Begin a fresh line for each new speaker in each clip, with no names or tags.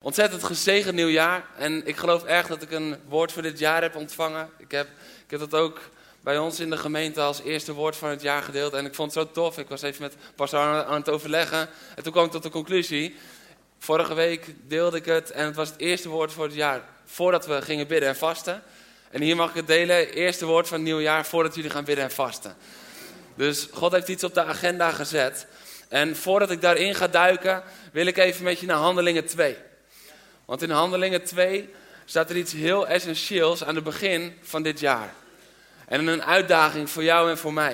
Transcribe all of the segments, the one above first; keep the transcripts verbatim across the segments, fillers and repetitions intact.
ontzettend gezegend nieuwjaar. En ik geloof echt dat ik een woord voor dit jaar heb ontvangen. Ik heb, ik heb dat ook bij ons in de gemeente als eerste woord van het jaar gedeeld. En ik vond het zo tof. Ik was even met pastor aan, aan het overleggen. En toen kwam ik tot de conclusie. Vorige week deelde ik het. En het was het eerste woord voor het jaar voordat we gingen bidden en vasten. En hier mag ik het delen. Eerste woord van het nieuwe jaar voordat jullie gaan bidden en vasten. Dus God heeft iets op de agenda gezet. En voordat ik daarin ga duiken, wil ik even met je naar Handelingen twee. Want in Handelingen twee staat er iets heel essentieels aan het begin van dit jaar. En een uitdaging voor jou en voor mij.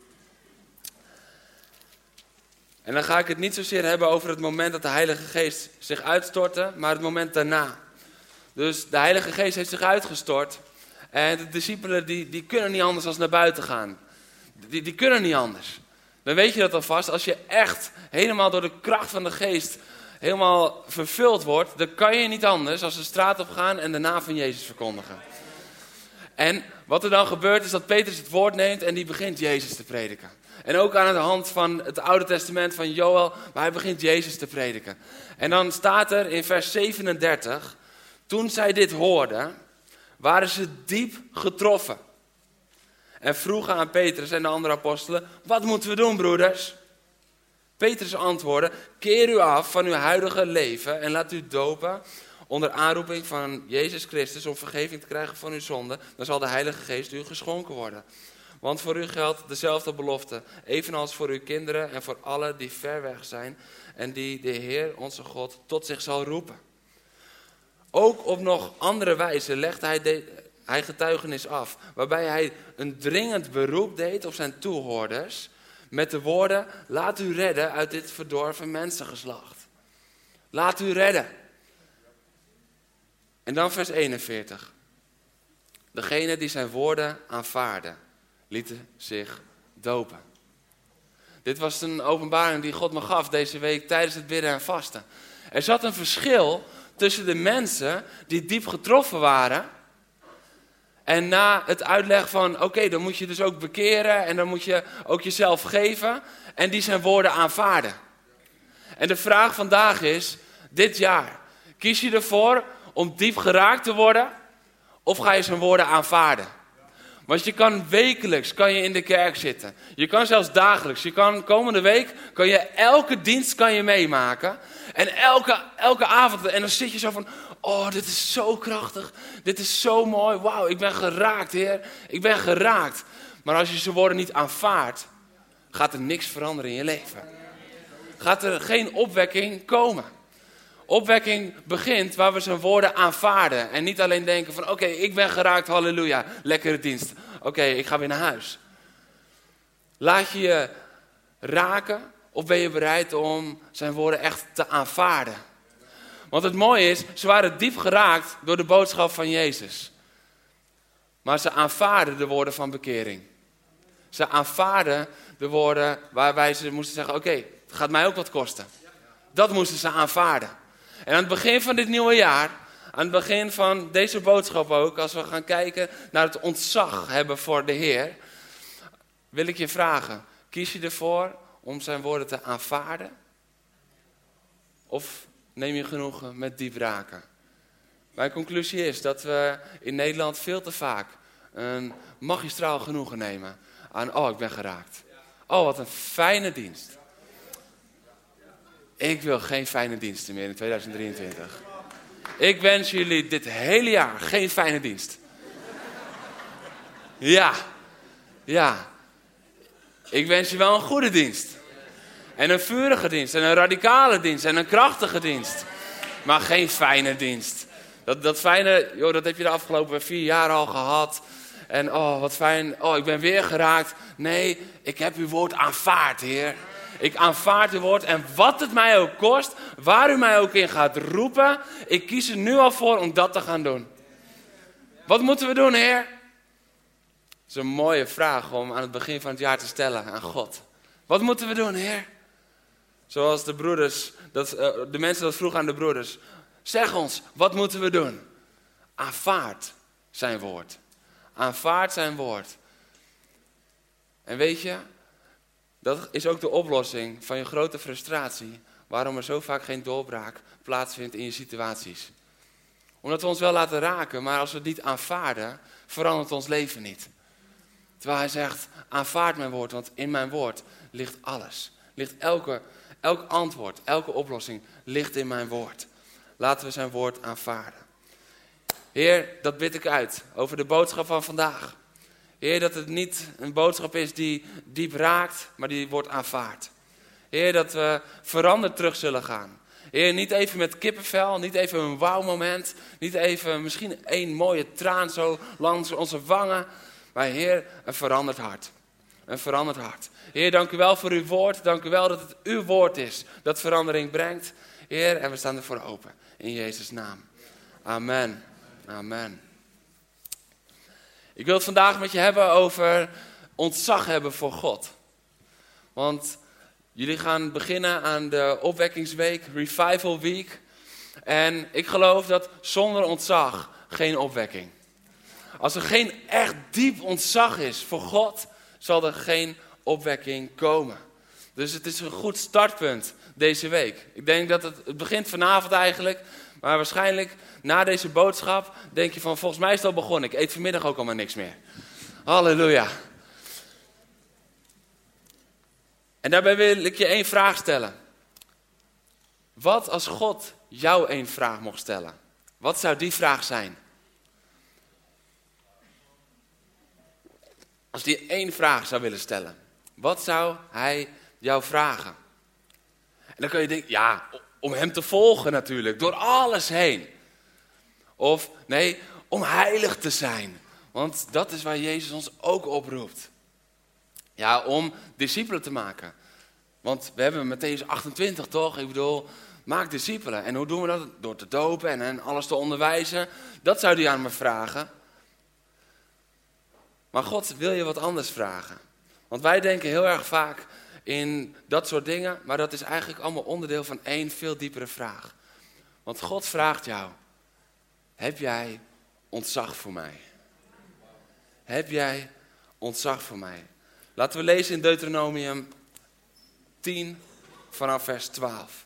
En dan ga ik het niet zozeer hebben over het moment dat de Heilige Geest zich uitstortte, maar het moment daarna. Dus de Heilige Geest heeft zich uitgestort. En de discipelen die, die kunnen niet anders dan naar buiten gaan. Die, die kunnen niet anders. Dan weet je dat alvast. Als je echt helemaal door de kracht van de Geest helemaal vervuld wordt, dan kan je niet anders als de straat op gaan en de naam van Jezus verkondigen. En wat er dan gebeurt is dat Petrus het woord neemt en die begint Jezus te prediken. En ook aan de hand van het Oude Testament van Joël, maar hij begint Jezus te prediken. En dan staat er in vers zevenendertig, toen zij dit hoorden, waren ze diep getroffen. En vroegen aan Petrus en de andere apostelen, wat moeten we doen, broeders? Petrus antwoordde, keer u af van uw huidige leven en laat u dopen onder aanroeping van Jezus Christus om vergeving te krijgen van uw zonden. Dan zal de Heilige Geest u geschonken worden. Want voor u geldt dezelfde belofte, evenals voor uw kinderen en voor allen die ver weg zijn en die de Heer, onze God, tot zich zal roepen. Ook op nog andere wijze legt hij, de, hij getuigenis af, waarbij hij een dringend beroep deed op zijn toehoorders met de woorden, laat u redden uit dit verdorven mensengeslacht. Laat u redden. En dan vers eenenveertig. Degene die zijn woorden aanvaarden, lieten zich dopen. Dit was een openbaring die God me gaf deze week tijdens het bidden en vasten. Er zat een verschil tussen de mensen die diep getroffen waren. En na het uitleggen van, oké, okay, dan moet je dus ook bekeren en dan moet je ook jezelf geven. En die zijn woorden aanvaarden. En de vraag vandaag is, dit jaar, kies je ervoor om diep geraakt te worden of ga je zijn woorden aanvaarden? Want je kan wekelijks kan je in de kerk zitten. Je kan zelfs dagelijks. Je kan komende week kan je elke dienst kan je meemaken. En elke, elke avond. En dan zit je zo van, oh, dit is zo krachtig. Dit is zo mooi. Wauw, ik ben geraakt, Heer. Ik ben geraakt. Maar als je zijn woorden niet aanvaardt, gaat er niks veranderen in je leven. Gaat er geen opwekking komen. Opwekking begint waar we zijn woorden aanvaarden. En niet alleen denken van, oké, okay, ik ben geraakt, halleluja, lekkere dienst. Oké, okay, ik ga weer naar huis. Laat je je raken of ben je bereid om zijn woorden echt te aanvaarden? Want het mooie is, ze waren diep geraakt door de boodschap van Jezus. Maar ze aanvaarden de woorden van bekering. Ze aanvaarden de woorden waarbij ze moesten zeggen, oké, okay, het gaat mij ook wat kosten. Dat moesten ze aanvaarden. En aan het begin van dit nieuwe jaar, aan het begin van deze boodschap ook, als we gaan kijken naar het ontzag hebben voor de Heer, wil ik je vragen, kies je ervoor om zijn woorden te aanvaarden? Of neem je genoegen met diep raken? Mijn conclusie is dat we in Nederland veel te vaak een magistraal genoegen nemen aan, oh, ik ben geraakt. Oh, wat een fijne dienst. Ik wil geen fijne diensten meer in tweeduizend drieëntwintig. Ik wens jullie dit hele jaar geen fijne dienst. Ja, ja. Ik wens je wel een goede dienst. En een vurige dienst. En een radicale dienst. En een krachtige dienst. Maar geen fijne dienst. Dat, dat fijne, joh, dat heb je de afgelopen vier jaar al gehad. En oh, wat fijn. Oh, ik ben weer geraakt. Nee, ik heb uw woord aanvaard, Heer. Ik aanvaard uw woord en wat het mij ook kost, waar u mij ook in gaat roepen, ik kies er nu al voor om dat te gaan doen. Wat moeten we doen, Heer? Dat is een mooie vraag om aan het begin van het jaar te stellen aan God. Wat moeten we doen, Heer? Zoals de broeders, dat, uh, de mensen dat vroegen aan de broeders. Zeg ons, wat moeten we doen? Aanvaard zijn woord. Aanvaard zijn woord. En weet je, dat is ook de oplossing van je grote frustratie. waarom er zo vaak geen doorbraak plaatsvindt in je situaties. Omdat we ons wel laten raken, maar als we het niet aanvaarden, verandert ons leven niet. Terwijl hij zegt, aanvaard mijn woord, want in mijn woord ligt alles. Ligt elke, elk antwoord, elke oplossing ligt in mijn woord. Laten we zijn woord aanvaarden. Heer, dat bid ik uit over de boodschap van vandaag. Heer, dat het niet een boodschap is die diep raakt, maar die wordt aanvaard. Heer, dat we veranderd terug zullen gaan. Heer, niet even met kippenvel, niet even een wauw moment, niet even misschien één mooie traan zo langs onze wangen. Maar Heer, een veranderd hart. Een veranderd hart. Heer, dank u wel voor uw woord. Dank u wel dat het uw woord is dat verandering brengt. Heer, en we staan ervoor open. In Jezus' naam. Amen. Amen. Ik wil het vandaag met je hebben over ontzag hebben voor God. Want jullie gaan beginnen aan de opwekkingsweek, Revival Week. En ik geloof dat zonder ontzag geen opwekking. Als er geen echt diep ontzag is voor God, zal er geen opwekking komen. Dus het is een goed startpunt deze week. Ik denk dat het, het begint vanavond eigenlijk, maar waarschijnlijk na deze boodschap denk je van, volgens mij is het al begonnen. Ik eet vanmiddag ook allemaal niks meer. Halleluja. En daarbij wil ik je één vraag stellen. Wat als God jou één vraag mocht stellen? Wat zou die vraag zijn? Als hij één vraag zou willen stellen, wat zou hij jou vragen? En dan kun je denken, ja, om hem te volgen natuurlijk, door alles heen. Of nee, om heilig te zijn. Want dat is waar Jezus ons ook oproept. Ja, om discipelen te maken. Want we hebben Mattheüs achtentwintig toch? Ik bedoel, maak discipelen. En hoe doen we dat? Door te dopen en, en alles te onderwijzen. Dat zou hij aan me vragen. Maar God wil je wat anders vragen. Want wij denken heel erg vaak in dat soort dingen. Maar dat is eigenlijk allemaal onderdeel van één veel diepere vraag. Want God vraagt jou. Heb jij ontzag voor mij? Heb jij ontzag voor mij? Laten we lezen in Deuteronomium tien vanaf vers twaalf.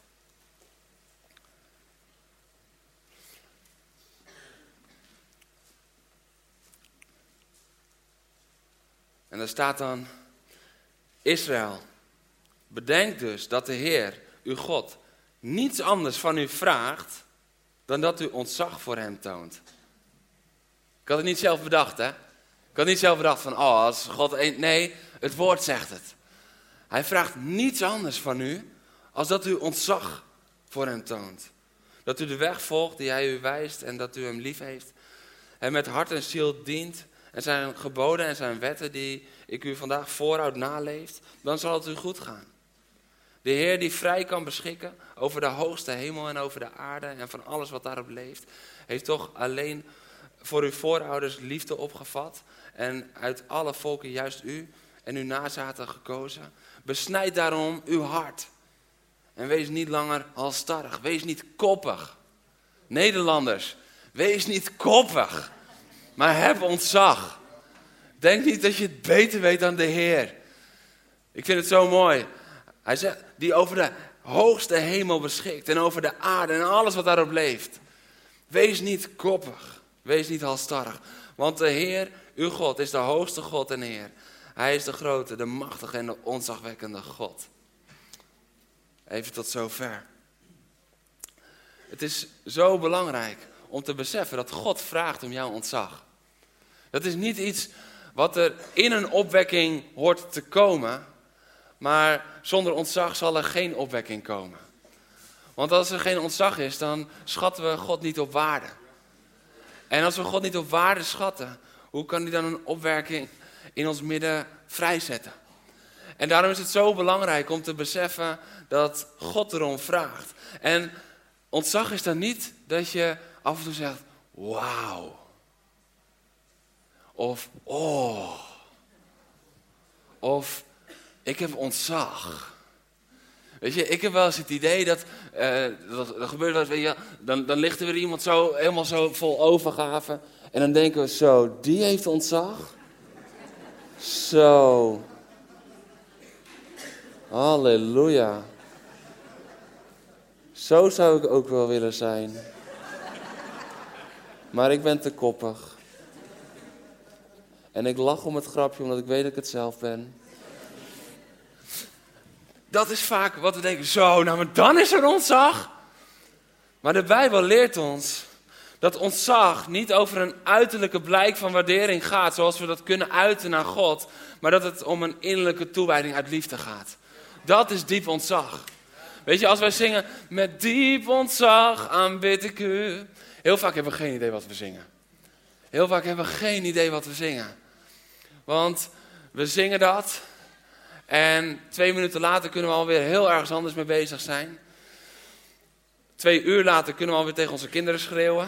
En daar staat dan, Israël, bedenk dus dat de Heer, uw God, niets anders van u vraagt dan dat u ontzag voor hem toont. Ik had het niet zelf bedacht, hè? Ik had niet zelf bedacht van, oh, als God een... Nee, het woord zegt het. Hij vraagt niets anders van u, als dat u ontzag voor hem toont. Dat u de weg volgt die hij u wijst en dat u hem lief heeft. En met hart en ziel dient en zijn geboden en zijn wetten die ik u vandaag voorhoud naleeft. Dan zal het u goed gaan. De Heer die vrij kan beschikken over de hoogste hemel en over de aarde en van alles wat daarop leeft. Heeft toch alleen voor uw voorouders liefde opgevat. En uit alle volken juist u en uw nazaten gekozen. Besnijd daarom uw hart. En wees niet langer halsstarrig. Wees niet koppig. Nederlanders, wees niet koppig. Maar heb ontzag. Denk niet dat je het beter weet dan de Heer. Ik vind het zo mooi. Hij zegt, die over de hoogste hemel beschikt. En over de aarde en alles wat daarop leeft. Wees niet koppig. Wees niet halsstarrig. Want de Heer, uw God, is de hoogste God en Heer. Hij is de grote, de machtige en de ontzagwekkende God. Even tot zover. Het is zo belangrijk om te beseffen dat God vraagt om jouw ontzag. Dat is niet iets wat er in een opwekking hoort te komen. Maar zonder ontzag zal er geen opwekking komen. Want als er geen ontzag is, dan schatten we God niet op waarde. En als we God niet op waarde schatten, hoe kan hij dan een opwekking in ons midden vrijzetten? En daarom is het zo belangrijk om te beseffen dat God erom vraagt. En ontzag is dan niet dat je af en toe zegt, wauw. Of, oh. Of, ik heb ontzag. Weet je, ik heb wel eens het idee dat, uh, dat, dat gebeurt wel eens, weet je, dan, dan ligt er weer iemand zo, helemaal zo vol overgave. En dan denken we zo, die heeft ontzag. Zo. Halleluja. Zo zou ik ook wel willen zijn. Maar ik ben te koppig. En ik lach om het grapje omdat ik weet dat ik het zelf ben. Dat is vaak wat we denken, zo, nou maar dan is er ontzag. Maar de Bijbel leert ons dat ontzag niet over een uiterlijke blijk van waardering gaat, zoals we dat kunnen uiten naar God, maar dat het om een innerlijke toewijding uit liefde gaat. Dat is diep ontzag. Weet je, als wij zingen, met diep ontzag aanbid ik u. Heel vaak hebben we geen idee wat we zingen. Heel vaak hebben we geen idee wat we zingen. Want we zingen dat en twee minuten later kunnen we alweer heel ergens anders mee bezig zijn. Twee uur later kunnen we alweer tegen onze kinderen schreeuwen.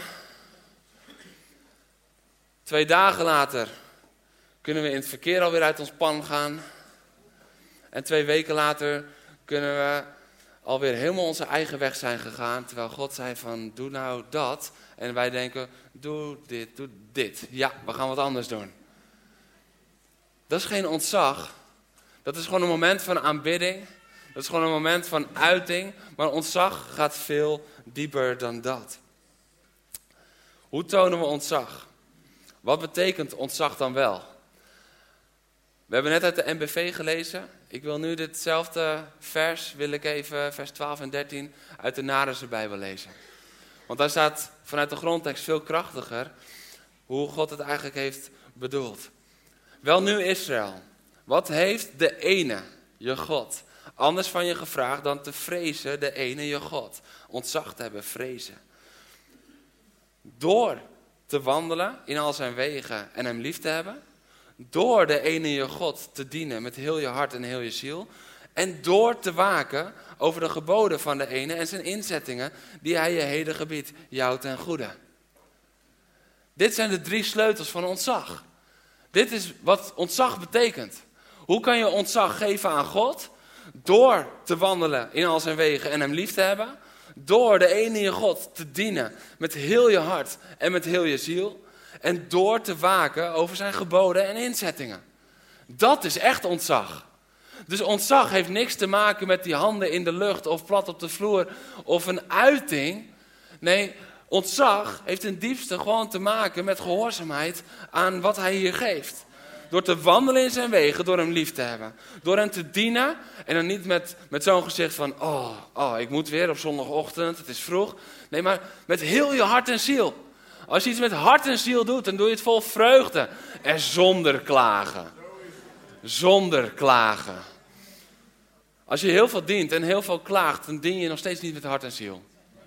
Twee dagen later kunnen we in het verkeer alweer uit ons pan gaan. En twee weken later kunnen we alweer helemaal onze eigen weg zijn gegaan. Terwijl God zei van, doe nou dat. En wij denken, doe dit, doe dit. Ja, we gaan wat anders doen. Dat is geen ontzag. Dat is gewoon een moment van aanbidding. Dat is gewoon een moment van uiting. Maar ontzag gaat veel dieper dan dat. Hoe tonen we ontzag? Wat betekent ontzag dan wel? We hebben net uit de N B V gelezen. Ik wil nu ditzelfde vers, wil ik even vers twaalf en dertien uit de Narense Bijbel lezen. Want daar staat vanuit de grondtekst veel krachtiger hoe God het eigenlijk heeft bedoeld. Wel nu Israël, wat heeft de ene, je God, anders van je gevraagd dan te vrezen de ene, je God? Ontzag te hebben, vrezen. Door te wandelen in al zijn wegen en hem lief te hebben. Door de ene je God te dienen met heel je hart en heel je ziel. En door te waken over de geboden van de ene en zijn inzettingen die hij je heden gebiedt, jou ten goede. Dit zijn de drie sleutels van ontzag. Dit is wat ontzag betekent. Hoe kan je ontzag geven aan God? Door te wandelen in al zijn wegen en hem lief te hebben. Door de ene je God te dienen met heel je hart en met heel je ziel. En door te waken over zijn geboden en inzettingen. Dat is echt ontzag. Dus ontzag heeft niks te maken met die handen in de lucht of plat op de vloer of een uiting. Nee, ontzag heeft ten diepste gewoon te maken met gehoorzaamheid aan wat hij hier geeft. Door te wandelen in zijn wegen, door hem lief te hebben. Door hem te dienen en dan niet met, met zo'n gezicht van, oh, oh, ik moet weer op zondagochtend, het is vroeg. Nee, maar met heel je hart en ziel. Als je iets met hart en ziel doet, dan doe je het vol vreugde en zonder klagen. Zonder klagen. Als je heel veel dient en heel veel klaagt, dan dien je nog steeds niet met hart en ziel.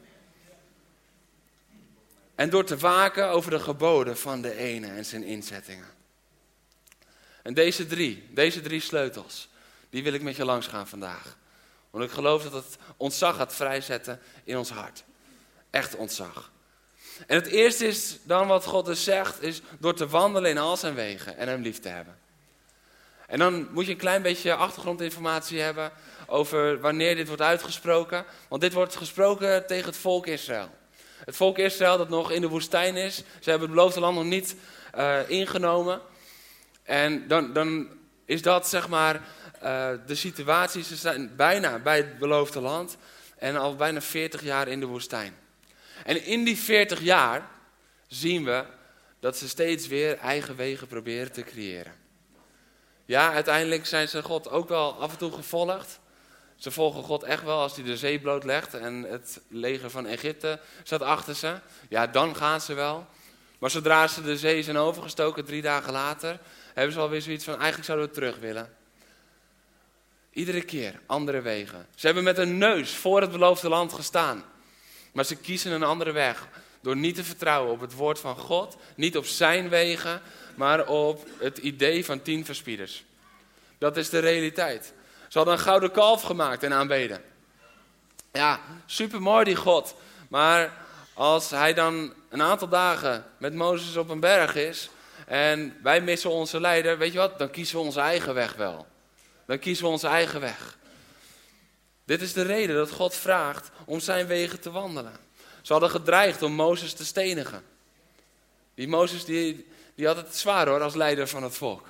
En door te waken over de geboden van de ene en zijn inzettingen. En deze drie, deze drie sleutels, die wil ik met je langs gaan vandaag. Want ik geloof dat het ontzag gaat vrijzetten in ons hart. Echt ontzag. En het eerste is dan wat God dus zegt, is door te wandelen in al zijn wegen en hem lief te hebben. En dan moet je een klein beetje achtergrondinformatie hebben over wanneer dit wordt uitgesproken. Want dit wordt gesproken tegen het volk Israël. Het volk Israël dat nog in de woestijn is. Ze hebben het beloofde land nog niet uh, ingenomen. En dan, dan is dat zeg maar uh, de situatie. Ze zijn bijna bij het beloofde land en al bijna veertig jaar in de woestijn. En in die veertig jaar zien we dat ze steeds weer eigen wegen proberen te creëren. Ja, uiteindelijk zijn ze God ook wel af en toe gevolgd. Ze volgen God echt wel als hij de zee blootlegt en het leger van Egypte staat achter ze. Ja, dan gaan ze wel. Maar zodra ze de zee zijn overgestoken, drie dagen later, hebben ze alweer zoiets van, eigenlijk zouden we terug willen. Iedere keer andere wegen. Ze hebben met een neus voor het beloofde land gestaan. Maar ze kiezen een andere weg. Door niet te vertrouwen op het woord van God. Niet op zijn wegen, maar op het idee van tien verspieders. Dat is de realiteit. Ze hadden een gouden kalf gemaakt en aanbeden. Ja, supermooi die God. Maar als hij dan een aantal dagen met Mozes op een berg is en wij missen onze leider, weet je wat? Dan kiezen we onze eigen weg wel. Dan kiezen we onze eigen weg. Dit is de reden dat God vraagt om zijn wegen te wandelen. Ze hadden gedreigd om Mozes te stenigen. Die Mozes die, die had het zwaar hoor als leider van het volk.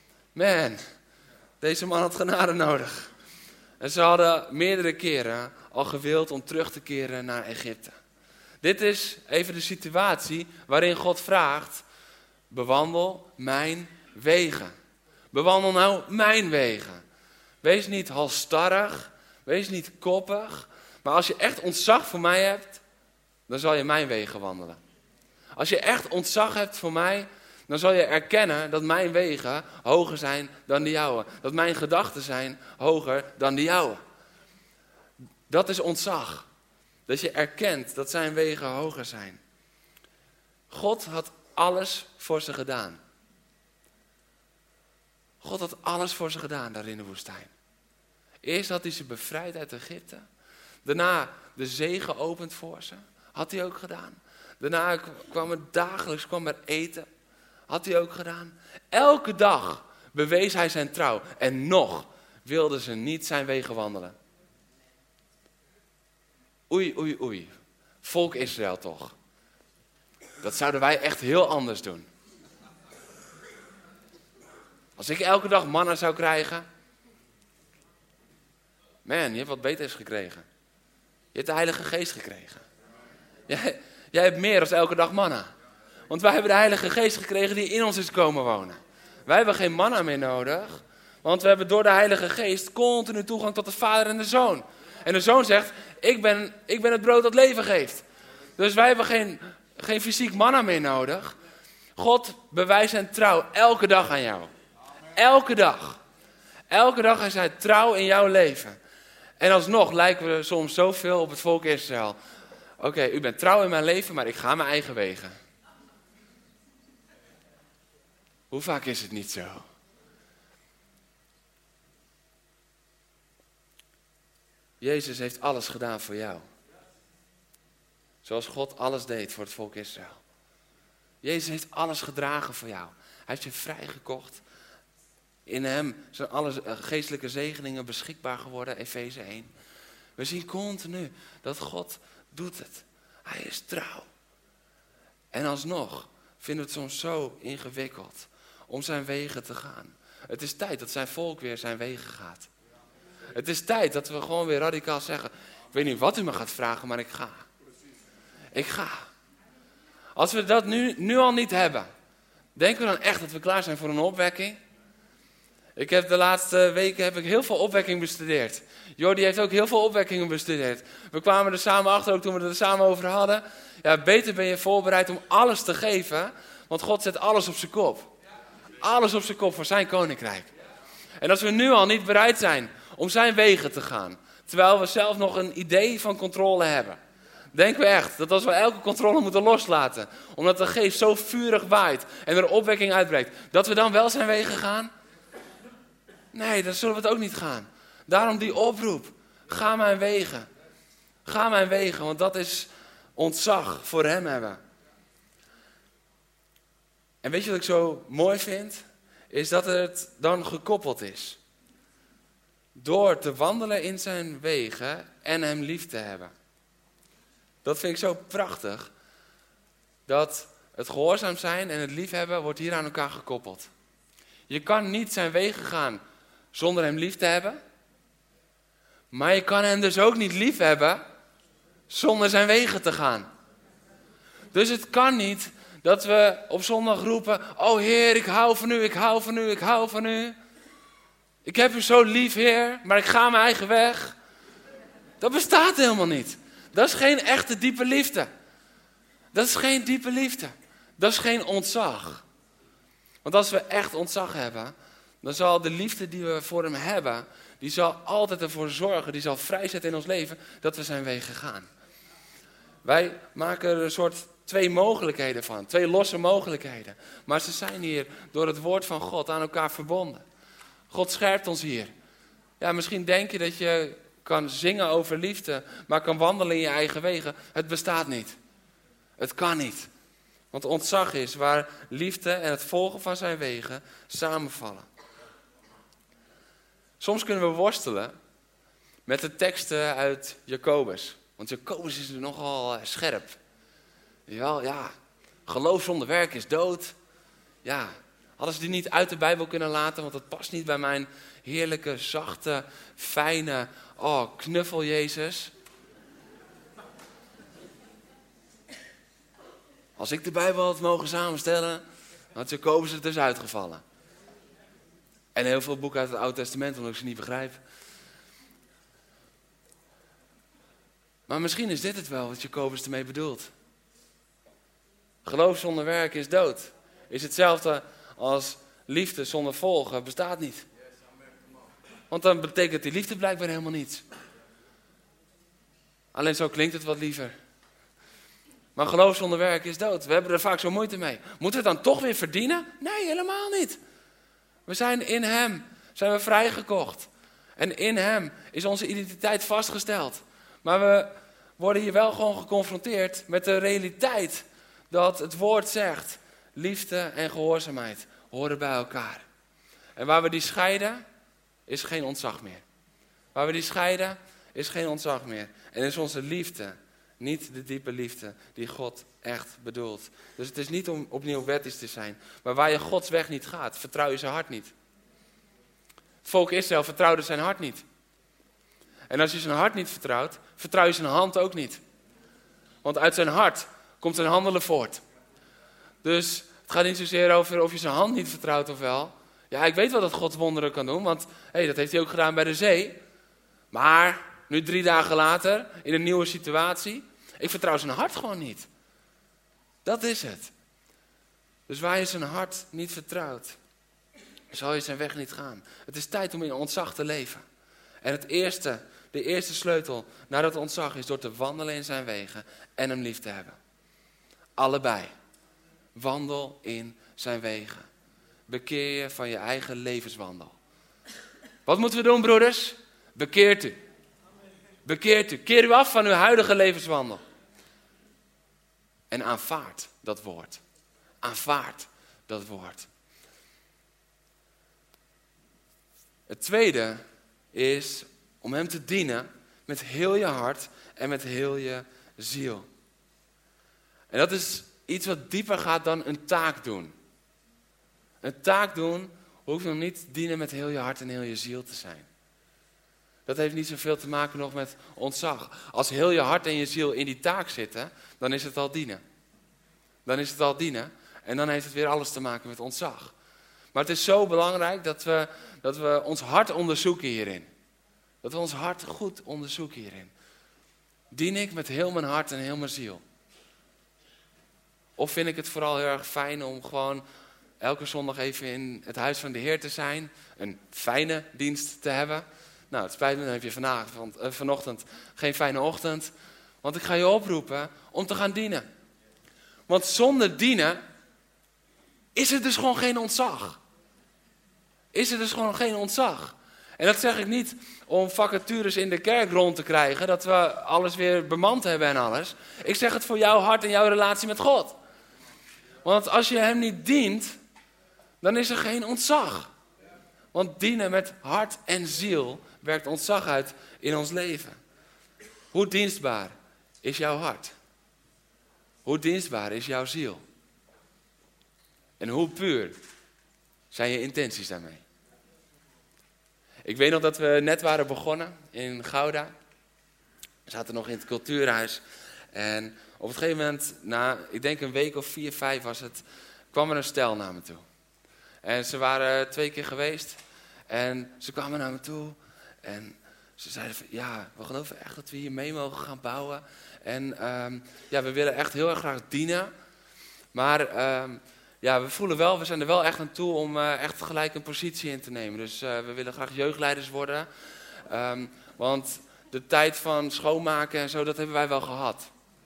Man, deze man had genade nodig. En ze hadden meerdere keren al gewild om terug te keren naar Egypte. Dit is even de situatie waarin God vraagt, bewandel mijn wegen. Bewandel nou mijn wegen. Wees niet halsstarrig, wees niet koppig, maar als je echt ontzag voor mij hebt, dan zal je mijn wegen wandelen. Als je echt ontzag hebt voor mij, dan zal je erkennen dat mijn wegen hoger zijn dan de jouwe. Dat mijn gedachten zijn hoger dan de jouwe. Dat is ontzag. Dat je erkent dat zijn wegen hoger zijn. God had alles voor ze gedaan. God had alles voor ze gedaan daar in de woestijn. Eerst had hij ze bevrijd uit Egypte. Daarna de zee geopend voor ze. Had hij ook gedaan. Daarna kwam er dagelijks kwam er eten. Had hij ook gedaan. Elke dag bewees hij zijn trouw. En nog wilden ze niet zijn wegen wandelen. Oei, oei, oei. Volk Israël toch. Dat zouden wij echt heel anders doen. Als ik elke dag manna zou krijgen. Man, je hebt wat beters gekregen. Je hebt de Heilige Geest gekregen. Jij, jij hebt meer dan elke dag manna. Want wij hebben de Heilige Geest gekregen die in ons is komen wonen. Wij hebben geen manna meer nodig. Want we hebben door de Heilige Geest continu toegang tot de Vader en de Zoon. En de Zoon zegt, ik ben, ik ben het brood dat leven geeft. Dus wij hebben geen, geen fysiek manna meer nodig. God bewijst zijn trouw elke dag aan jou. Elke dag. Elke dag is hij trouw in jouw leven. En alsnog lijken we soms zoveel op het volk Israël. Oké, okay, u bent trouw in mijn leven, maar ik ga mijn eigen wegen. Hoe vaak is het niet zo? Jezus heeft alles gedaan voor jou. Zoals God alles deed voor het volk Israël. Jezus heeft alles gedragen voor jou. Hij heeft je vrijgekocht. In hem zijn alle geestelijke zegeningen beschikbaar geworden, Efeze één. We zien continu dat God doet het. Hij is trouw. En alsnog vinden we het soms zo ingewikkeld om zijn wegen te gaan. Het is tijd dat zijn volk weer zijn wegen gaat. Het is tijd dat we gewoon weer radicaal zeggen, ik weet niet wat u me gaat vragen, maar ik ga. Ik ga. Als we dat nu, nu al niet hebben, denken we dan echt dat we klaar zijn voor een opwekking? Ik heb de laatste weken heb ik heel veel opwekking bestudeerd. Jordi heeft ook heel veel opwekkingen bestudeerd. We kwamen er samen achter, ook toen we het er samen over hadden. Ja, beter ben je voorbereid om alles te geven, want God zet alles op zijn kop. Alles op zijn kop voor zijn koninkrijk. En als we nu al niet bereid zijn om zijn wegen te gaan, terwijl we zelf nog een idee van controle hebben, denken we echt dat als we elke controle moeten loslaten, omdat de geest zo vurig waait en er opwekking uitbreekt, dat we dan wel zijn wegen gaan? Nee, dan zullen we het ook niet gaan. Daarom die oproep. Ga mijn wegen. Ga mijn wegen, want dat is ontzag voor hem hebben. En weet je wat ik zo mooi vind? Is dat het dan gekoppeld is. Door te wandelen in zijn wegen en hem lief te hebben. Dat vind ik zo prachtig. Dat het gehoorzaam zijn en het liefhebben wordt hier aan elkaar gekoppeld. Je kan niet zijn wegen gaan zonder hem lief te hebben. Maar je kan hem dus ook niet lief hebben zonder zijn wegen te gaan. Dus het kan niet dat we op zondag roepen, oh Heer, ik hou van u, ik hou van u, ik hou van u. Ik heb u zo lief, Heer, maar ik ga mijn eigen weg. Dat bestaat helemaal niet. Dat is geen echte diepe liefde. Dat is geen diepe liefde. Dat is geen ontzag. Want als we echt ontzag hebben, dan zal de liefde die we voor hem hebben, die zal altijd ervoor zorgen, die zal vrijzetten in ons leven, dat we zijn wegen gaan. Wij maken er een soort twee mogelijkheden van, twee losse mogelijkheden. Maar ze zijn hier door het woord van God aan elkaar verbonden. God scherpt ons hier. Ja, misschien denk je dat je kan zingen over liefde, maar kan wandelen in je eigen wegen. Het bestaat niet. Het kan niet. Want ontzag is waar liefde en het volgen van zijn wegen samenvallen. Soms kunnen we worstelen met de teksten uit Jacobus. Want Jacobus is nogal scherp. Jawel, ja, geloof zonder werk is dood. Ja, hadden ze die niet uit de Bijbel kunnen laten, want dat past niet bij mijn heerlijke, zachte, fijne, oh, knuffel Jezus. Als ik de Bijbel had mogen samenstellen, had Jacobus er dus uitgevallen. En heel veel boeken uit het Oude Testament, omdat ik ze niet begrijp. Maar misschien is dit het wel wat Jacobus ermee bedoelt. Geloof zonder werk is dood. Is hetzelfde als liefde zonder volgen bestaat niet. Want dan betekent die liefde blijkbaar helemaal niets. Alleen zo klinkt het wat liever. Maar geloof zonder werk is dood. We hebben er vaak zo moeite mee. Moeten we het dan toch weer verdienen? Nee, helemaal niet. We zijn in hem, zijn we vrijgekocht. En in hem is onze identiteit vastgesteld. Maar we worden hier wel gewoon geconfronteerd met de realiteit dat het woord zegt, liefde en gehoorzaamheid horen bij elkaar. En waar we die scheiden, is geen ontzag meer. Waar we die scheiden, is geen ontzag meer. En is onze liefde niet de diepe liefde die God echt bedoelt. Dus het is niet om opnieuw wettisch te zijn. Maar waar je Gods weg niet gaat, vertrouw je zijn hart niet. Het volk Israël vertrouwde zijn hart niet. En als je zijn hart niet vertrouwt, vertrouw je zijn hand ook niet. Want uit zijn hart komt zijn handelen voort. Dus het gaat niet zozeer over of je zijn hand niet vertrouwt of wel. Ja, ik weet wel dat God wonderen kan doen, want hey, dat heeft hij ook gedaan bij de zee. Maar nu drie dagen later, in een nieuwe situatie, ik vertrouw zijn hart gewoon niet. Dat is het. Dus waar je zijn hart niet vertrouwt, zal je zijn weg niet gaan. Het is tijd om in ontzag te leven. En het eerste, de eerste sleutel naar dat ontzag is door te wandelen in zijn wegen en hem lief te hebben. Allebei. Wandel in zijn wegen. Bekeer je van je eigen levenswandel. Wat moeten we doen, broeders? Bekeert u. Bekeert u. Keer u af van uw huidige levenswandel. En aanvaard dat woord. Aanvaard dat woord. Het tweede is om hem te dienen met heel je hart en met heel je ziel. En dat is iets wat dieper gaat dan een taak doen. Een taak doen hoeft nog niet dienen met heel je hart en heel je ziel te zijn. Dat heeft niet zoveel te maken nog met ontzag. Als heel je hart en je ziel in die taak zitten, dan is het al dienen. Dan is het al dienen en dan heeft het weer alles te maken met ontzag. Maar het is zo belangrijk dat we, dat we ons hart onderzoeken hierin. Dat we ons hart goed onderzoeken hierin. Dien ik met heel mijn hart en heel mijn ziel? Of vind ik het vooral heel erg fijn om gewoon elke zondag even in het huis van de Heer te zijn. Een fijne dienst te hebben. Nou, het spijt me, dan heb je vanavond, uh, vanochtend geen fijne ochtend. Want ik ga je oproepen om te gaan dienen. Want zonder dienen is er dus gewoon geen ontzag. Is er dus gewoon geen ontzag. En dat zeg ik niet om vacatures in de kerk rond te krijgen. Dat we alles weer bemand hebben en alles. Ik zeg het voor jouw hart en jouw relatie met God. Want als je hem niet dient, dan is er geen ontzag. Want dienen met hart en ziel werkt ontzag uit in ons leven. Hoe dienstbaar is jouw hart? Hoe dienstbaar is jouw ziel? En hoe puur zijn je intenties daarmee? Ik weet nog dat we net waren begonnen in Gouda. We zaten nog in het cultuurhuis. En op een gegeven moment, na ik denk een week of vier, vijf was het, kwam er een stel naar me toe. En ze waren twee keer geweest. En ze kwamen naar me toe. En ze zeiden van, ja, we geloven echt dat we hier mee mogen gaan bouwen. En um, ja, we willen echt heel erg graag dienen. Maar um, ja, we voelen wel, we zijn er wel echt aan toe om uh, echt gelijk een positie in te nemen. Dus uh, we willen graag jeugdleiders worden. Um, want de tijd van schoonmaken en zo, dat hebben wij wel gehad.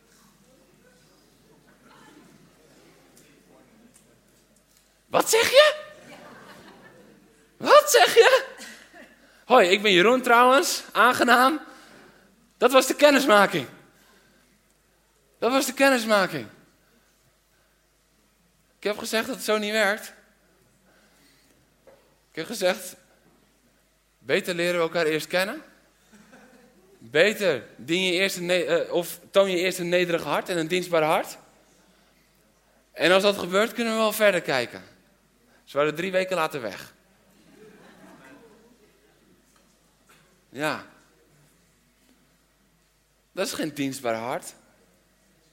Wat zeg je? Wat zeg je? Hoi, ik ben Jeroen trouwens, aangenaam. Dat was de kennismaking. Dat was de kennismaking. Ik heb gezegd dat het zo niet werkt. Ik heb gezegd, beter leren we elkaar eerst kennen. Beter dien je eerst een ne- uh, of toon je eerst een nederig hart en een dienstbaar hart. En als dat gebeurt, kunnen we wel verder kijken. Ze waren drie weken later weg. Ja. Dat is geen dienstbaar hart.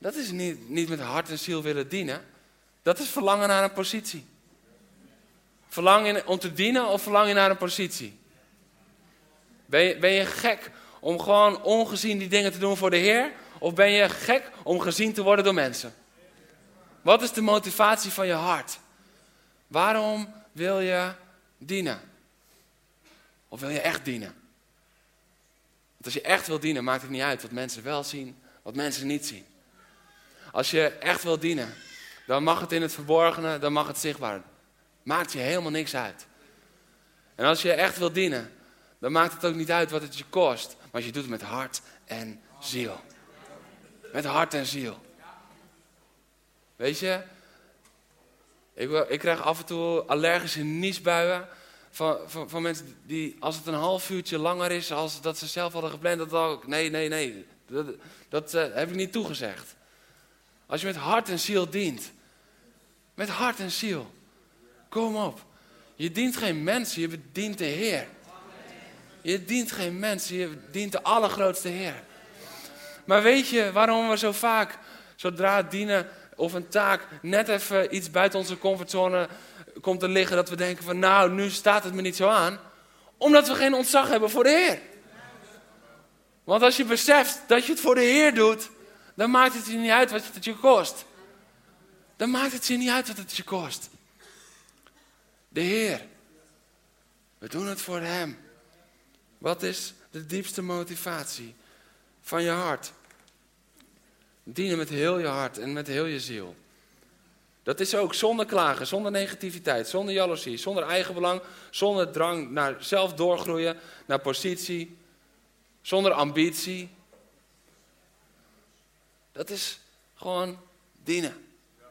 Dat is niet, niet met hart en ziel willen dienen. Dat is verlangen naar een positie. Verlang je om te dienen of verlang je naar een positie? Ben je, ben je gek om gewoon ongezien die dingen te doen voor de Heer? Of ben je gek om gezien te worden door mensen? Wat is de motivatie van je hart? Waarom wil je dienen? Of wil je echt dienen? Want als je echt wil dienen, maakt het niet uit wat mensen wel zien, wat mensen niet zien. Als je echt wil dienen, dan mag het in het verborgene, dan mag het zichtbaar. Maakt je helemaal niks uit. En als je echt wil dienen, dan maakt het ook niet uit wat het je kost. Maar je doet het met hart en ziel. Met hart en ziel. Weet je, ik, ik krijg af en toe allergische niesbuien van, van, van mensen die, als het een half uurtje langer is als dat ze zelf hadden gepland, dat ook, nee, nee, nee, dat, dat uh, heb ik niet toegezegd. Als je met hart en ziel dient, met hart en ziel, kom op. Je dient geen mensen, je dient de Heer. Je dient geen mensen, je dient de allergrootste Heer. Maar weet je waarom we zo vaak, zodra het dienen of een taak net even iets buiten onze comfortzone komt te liggen, dat we denken van nou, nu staat het me niet zo aan. Omdat we geen ontzag hebben voor de Heer. Want als je beseft dat je het voor de Heer doet, dan maakt het je niet uit wat het je kost. Dan maakt het je niet uit wat het je kost. De Heer. We doen het voor Hem. Wat is de diepste motivatie van je hart? Dienen met heel je hart en met heel je ziel. Dat is ook zonder klagen, zonder negativiteit, zonder jaloezie, zonder eigenbelang, zonder drang naar zelf doorgroeien, naar positie, zonder ambitie. Dat is gewoon dienen.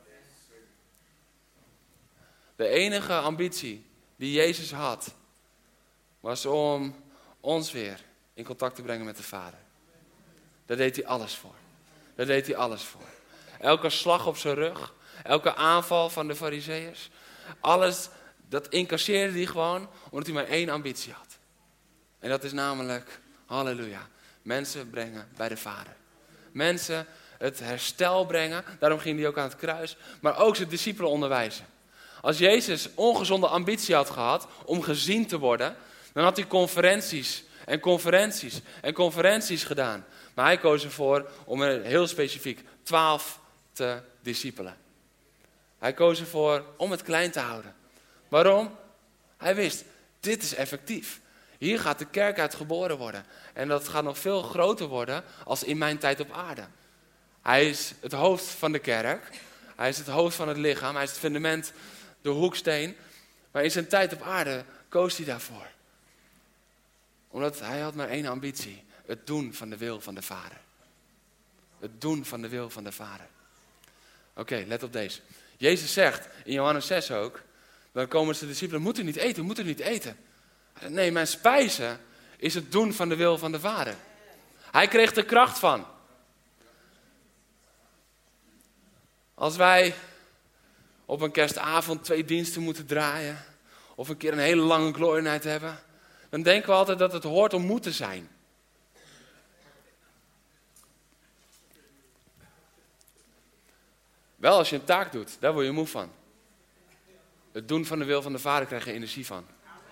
De enige ambitie die Jezus had, was om ons weer in contact te brengen met de Vader. Daar deed hij alles voor. Daar deed hij alles voor. Elke slag op zijn rug, elke aanval van de Farizeeërs, alles, dat incasseerde hij gewoon, omdat hij maar één ambitie had. En dat is namelijk, halleluja, mensen brengen bij de Vader. Mensen het herstel brengen, daarom ging hij ook aan het kruis, maar ook zijn discipelen onderwijzen. Als Jezus ongezonde ambitie had gehad om gezien te worden, dan had hij conferenties en conferenties en conferenties gedaan. Maar hij koos ervoor om er heel specifiek twaalf te discipelen. Hij koos ervoor om het klein te houden. Waarom? Hij wist, dit is effectief. Hier gaat de kerk uit geboren worden. En dat gaat nog veel groter worden als in mijn tijd op aarde. Hij is het hoofd van de kerk. Hij is het hoofd van het lichaam. Hij is het fundament, de hoeksteen. Maar in zijn tijd op aarde koos hij daarvoor. Omdat hij had maar één ambitie. Het doen van de wil van de Vader. Het doen van de wil van de Vader. Oké, okay, let op deze. Jezus zegt in Johannes zes ook, dan komen de discipelen, moeten niet eten, moeten niet eten. Nee, mijn spijzen is het doen van de wil van de Vader. Hij kreeg er kracht van. Als wij op een kerstavond twee diensten moeten draaien, of een keer een hele lange glory night hebben, dan denken we altijd dat het hoort om moe te zijn. Wel als je een taak doet, daar word je moe van. Het doen van de wil van de Vader krijg je energie van.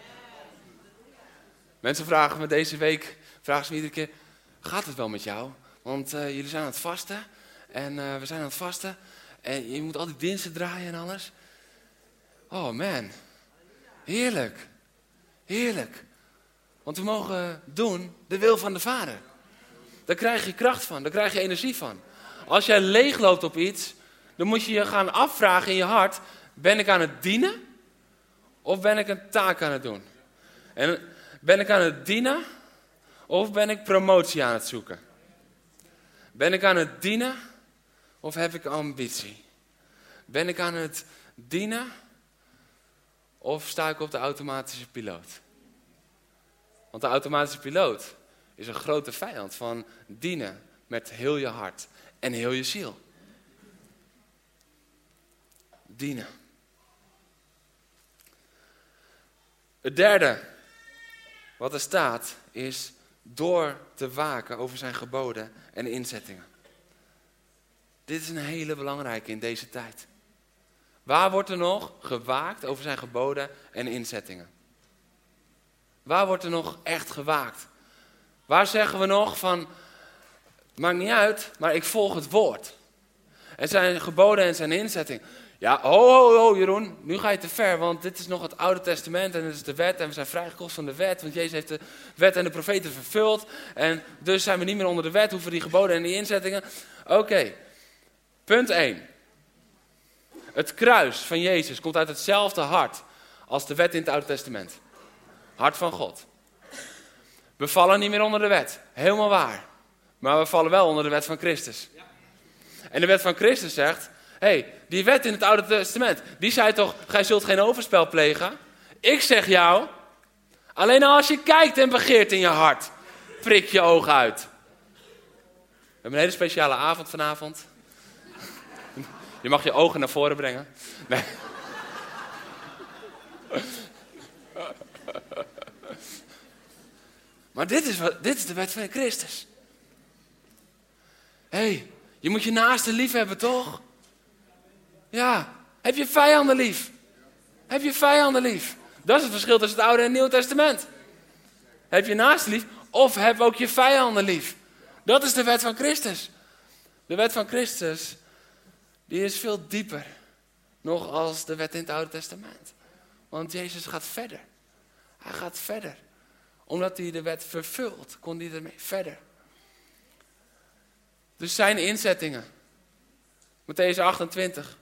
Mensen vragen me deze week, vragen ze me iedere keer, gaat het wel met jou? Want uh, jullie zijn aan het vasten en uh, we zijn aan het vasten en je moet al die diensten draaien en alles. Oh man, heerlijk, heerlijk. Want we mogen doen de wil van de Vader. Daar krijg je kracht van, daar krijg je energie van. Als jij leegloopt op iets, dan moet je je gaan afvragen in je hart, ben ik aan het dienen of ben ik een taak aan het doen? En ben ik aan het dienen of ben ik promotie aan het zoeken? Ben ik aan het dienen of heb ik ambitie? Ben ik aan het dienen of sta ik op de automatische piloot? Want de automatische piloot is een grote vijand van dienen met heel je hart en heel je ziel. Dienen. Het derde wat er staat is door te waken over zijn geboden en inzettingen. Dit is een hele belangrijke in deze tijd. Waar wordt er nog gewaakt over zijn geboden en inzettingen? Waar wordt er nog echt gewaakt? Waar zeggen we nog van, maakt niet uit, maar ik volg het woord. En zijn geboden en zijn inzetting. Ja, ho, ho, ho, Jeroen, nu ga je te ver, want dit is nog het Oude Testament en dit is de wet en we zijn vrijgekocht van de wet, want Jezus heeft de wet en de profeten vervuld en dus zijn we niet meer onder de wet, hoeven die geboden en die inzettingen. Oké, okay. Punt één. Het kruis van Jezus komt uit hetzelfde hart als de wet in het Oude Testament. Hart van God. We vallen niet meer onder de wet, helemaal waar, maar we vallen wel onder de wet van Christus. En de wet van Christus zegt, hé, hey, die wet in het Oude Testament, die zei toch, gij zult geen overspel plegen. Ik zeg jou, alleen als je kijkt en begeert in je hart, prik je ogen uit. We hebben een hele speciale avond vanavond. Je mag je ogen naar voren brengen. Nee. Maar dit is, wat, dit is de wet van Christus. Hé, hey, je moet je naaste lief hebben, toch? Ja, heb je vijanden lief? Heb je vijanden lief? Dat is het verschil tussen het Oude en het Nieuwe Testament. Heb je naaste lief of heb ook je vijanden lief? Dat is de wet van Christus. De wet van Christus, die is veel dieper nog als de wet in het Oude Testament. Want Jezus gaat verder. Hij gaat verder. Omdat hij de wet vervult, kon hij ermee verder. Dus zijn inzettingen. Mattheüs achtentwintig.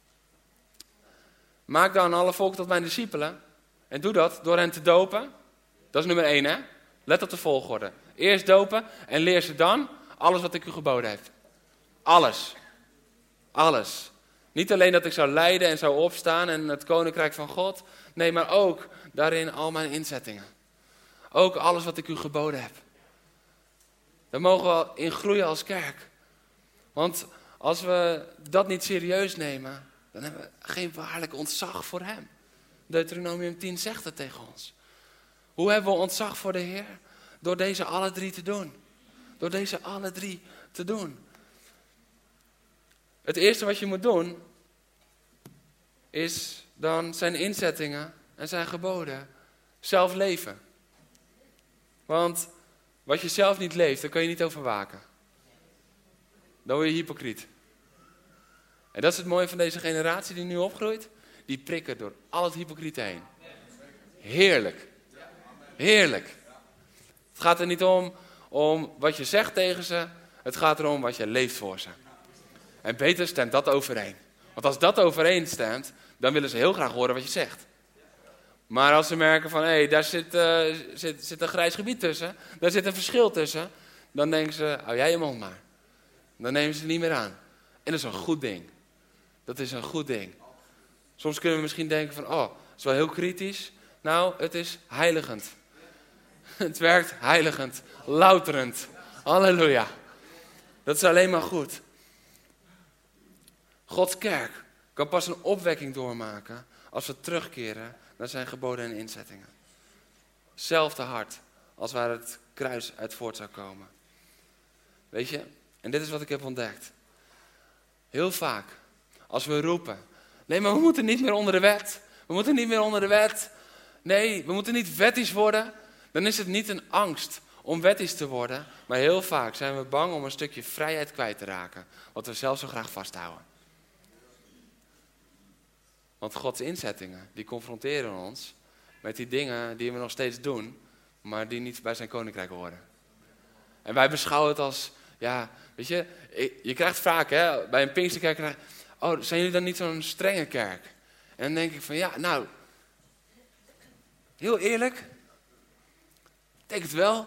Maak dan alle volken tot mijn discipelen. En doe dat door hen te dopen. Dat is nummer één, hè. Let op de volgorde. Eerst dopen en leer ze dan alles wat ik u geboden heb. Alles. Alles. Niet alleen dat ik zou lijden en zou opstaan en het koninkrijk van God. Nee, maar ook daarin al mijn inzettingen. Ook alles wat ik u geboden heb. Daar mogen we in groeien als kerk. Want als we dat niet serieus nemen, dan hebben we geen waarlijk ontzag voor hem. Deuteronomium tien zegt het tegen ons. Hoe hebben we ontzag voor de Heer? Door deze alle drie te doen. Door deze alle drie te doen. Het eerste wat je moet doen, is dan zijn inzettingen en zijn geboden zelf leven. Want wat je zelf niet leeft, daar kan je niet over waken. Dan word je hypocriet. En dat is het mooie van deze generatie die nu opgroeit. Die prikken door al het hypocriete heen. Heerlijk. Heerlijk. Het gaat er niet om, om wat je zegt tegen ze. Het gaat erom wat je leeft voor ze. En beter stemt dat overeen. Want als dat overeen stemt, dan willen ze heel graag horen wat je zegt. Maar als ze merken van, hé, hey, daar zit, uh, zit, zit een grijs gebied tussen. Daar zit een verschil tussen. Dan denken ze, hou jij je mond maar. Dan nemen ze het niet meer aan. En dat is een goed ding. Dat is een goed ding. Soms kunnen we misschien denken van, oh, dat is wel heel kritisch. Nou, het is heiligend. Het werkt heiligend, louterend. Halleluja. Dat is alleen maar goed. Gods kerk kan pas een opwekking doormaken als we terugkeren naar zijn geboden en inzettingen. Zelfde hart als waar het kruis uit voort zou komen. Weet je, en dit is wat ik heb ontdekt. Heel vaak, als we roepen, nee, maar we moeten niet meer onder de wet. We moeten niet meer onder de wet. Nee, we moeten niet wettisch worden. Dan is het niet een angst om wettisch te worden. Maar heel vaak zijn we bang om een stukje vrijheid kwijt te raken. Wat we zelf zo graag vasthouden. Want Gods inzettingen, die confronteren ons met die dingen die we nog steeds doen, maar die niet bij zijn koninkrijk horen. En wij beschouwen het als, ja, weet je, je krijgt vaak, hè, bij een Pinksterkerk, oh, zijn jullie dan niet zo'n strenge kerk? En dan denk ik van, ja, nou, heel eerlijk, ik denk het wel.